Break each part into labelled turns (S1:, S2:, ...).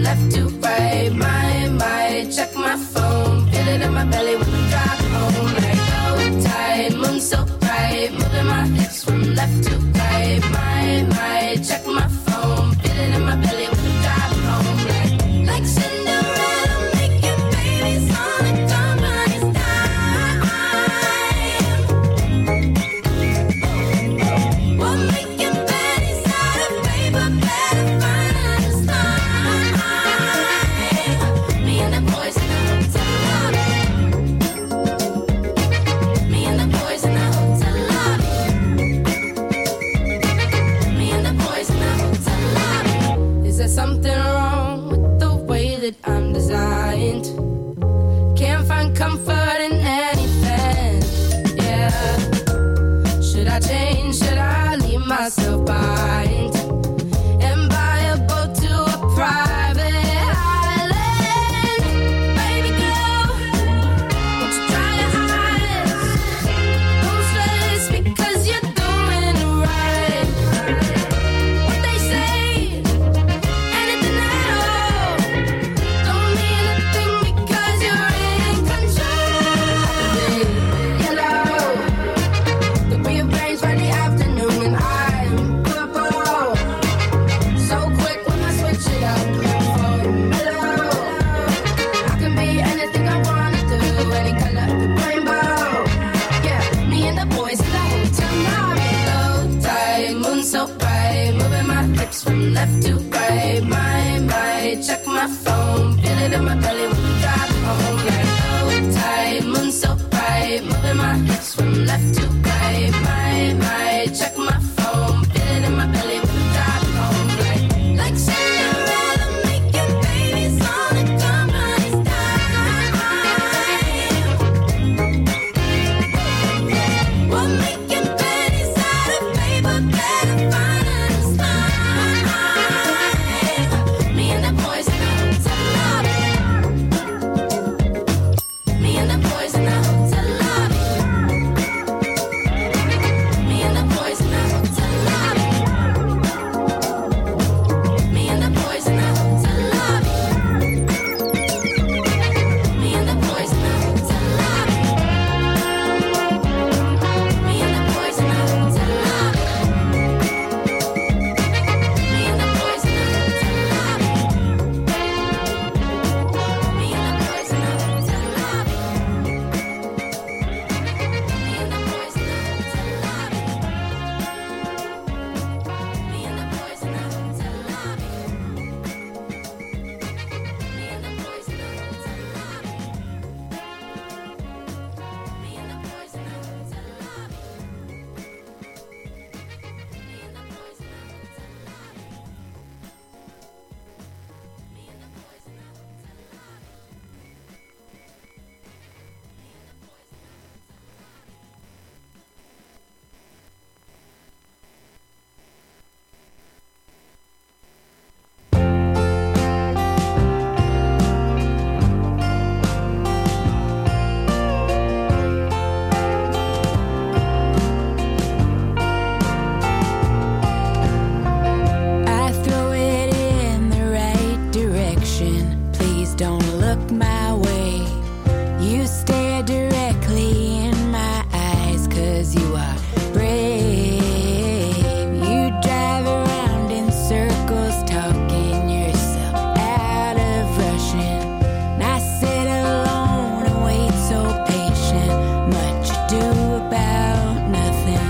S1: left to right. My, check my phone. Feel it in my belly when I drive home. Like, oh, tight, moon so bright. Moving my hips from left to right. My, check my phone. Feel it in my belly when I drive home. Like Cinderella, making babies on a company's dime. We're making baddies out of paper, better find us time. Me and the boys in the hotel lobby. Me and the boys in the hotel lobby. Me and the boys in the hotel lobby. Is there something wrong with the way that I'm designed? Can't find comfort in anything. Yeah. Should I change? Should I leave myself behind and buy a boat to a private island? Baby girl, won't you dry your eyes? Don't stress because you're doing it right. What they say, anything at all, don't mean a thing because you're in control. Yellow, could be a brains Friday afternoon and I'm purple. So quick when I switch it up. Mellow, I can be anything I wanna do, any color of the rainbow. Yeah, me and the boys in the hotel lobby. Low tide, moon so bright, moving my hips from left to right. My, check my phone, feel it in my belly when we drive home. Like low tide, moon so bright, moving my hips from left to right. My, check my phone, feel it in my belly when we drive home. Like Cinderella, making babies on a company's dime. We're making baddies out of paper, better find us time. Me and the boys in the hotel lobby. Me and the boys in the hotel lobby. Me and the boys in the hotel lobby. Me and the boys in the hotel lobby. Me and the boys in the hotel lobby. Me and the boys in the hotel lobby. Me and the boys in the hotel lobby. Me and the boys in the hotel lobby. Me and the boys in the hotel lobby. Me and the boys in the hotel lobby. Me and the boys in the hotel lobby. Me and the boys in the hotel lobby. Me and the boys in the hotel lobby. Me and the boys in the hotel lobby. I throw it in the right direction. Please don't look my way. You stare directly in my eyes, 'cause you are brave. You drive around in circles, talking yourself out of rushing. And I sit alone and wait so patient. Much ado about nothing.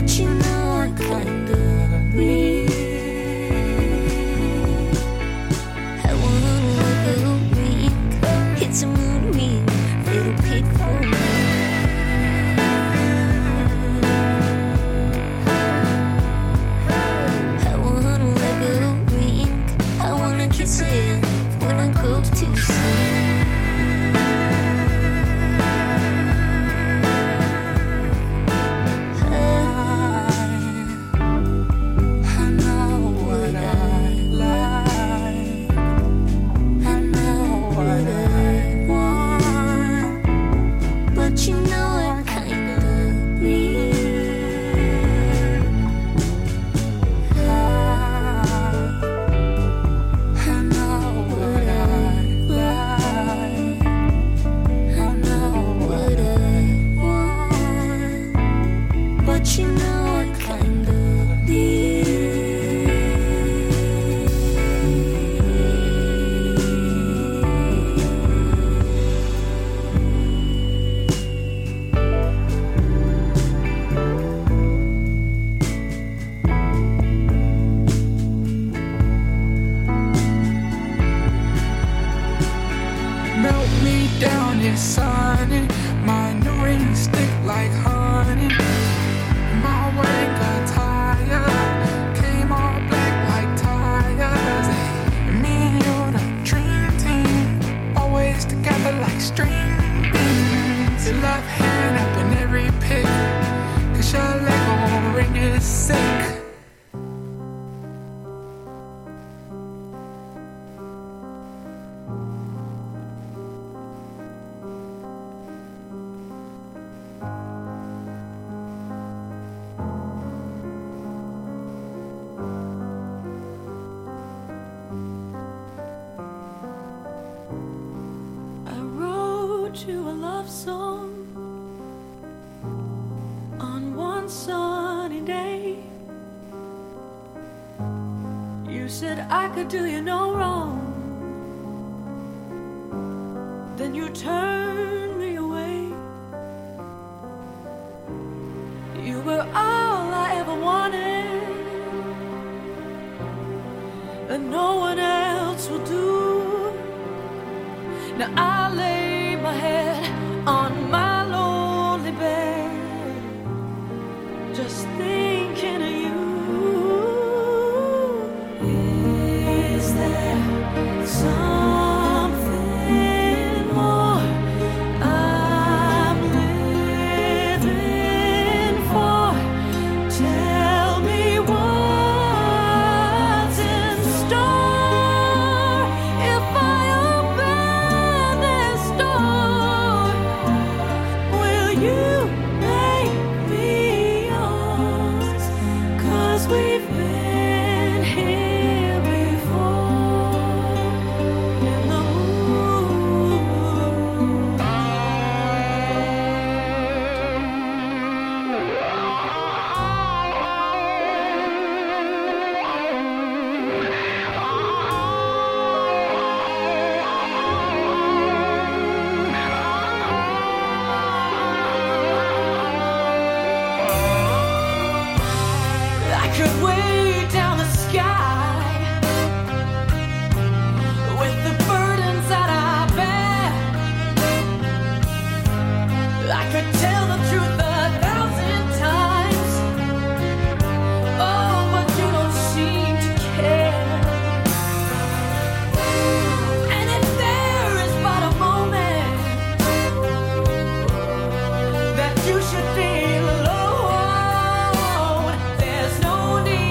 S2: You should feel alone. There's no need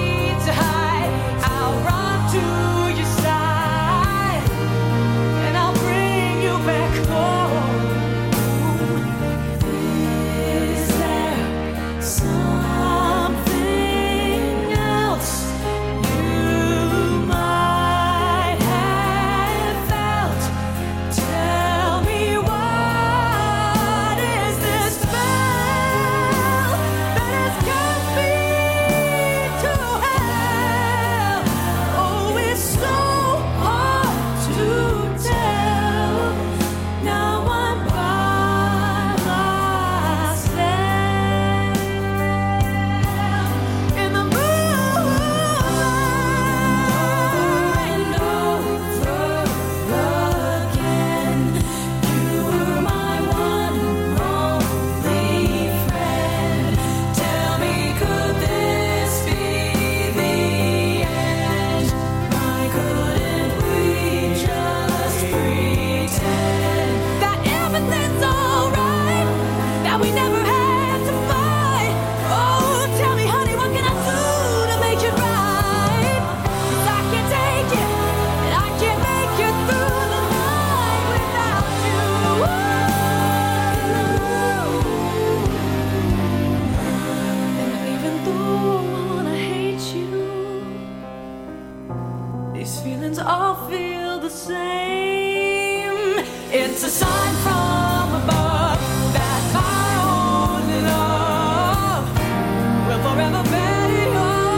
S2: It's a sign from above that my only love will forever bear your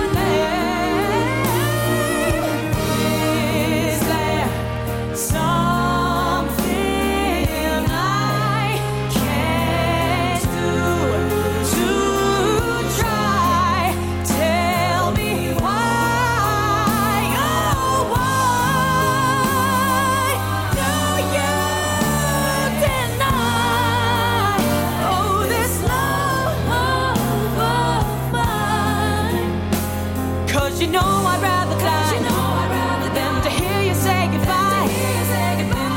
S2: name. Is there something I can't do to try? Tell me why, oh why do you deny, oh this love of mine? 'Cause you know I'd rather die than to hear you say goodbye in the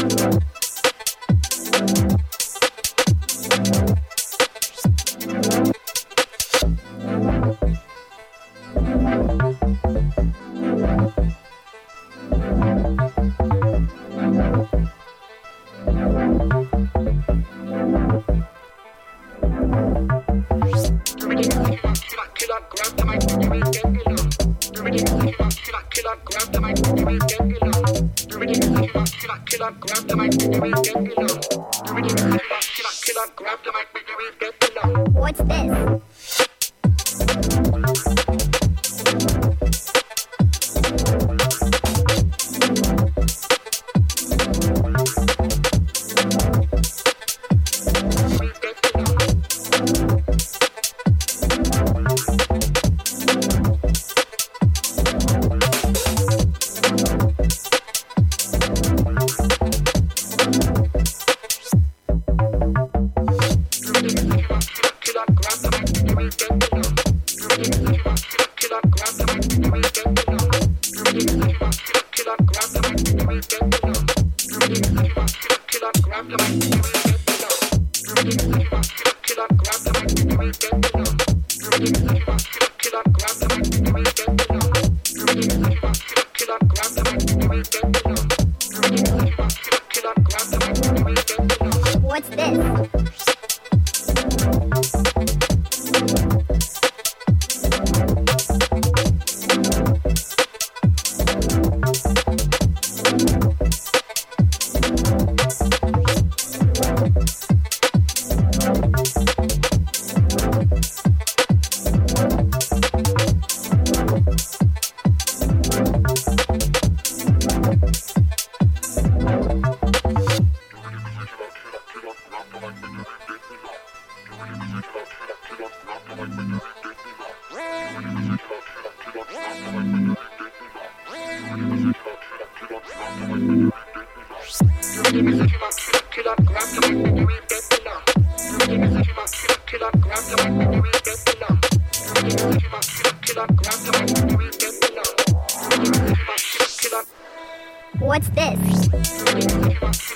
S3: What's this? What's this? What's this?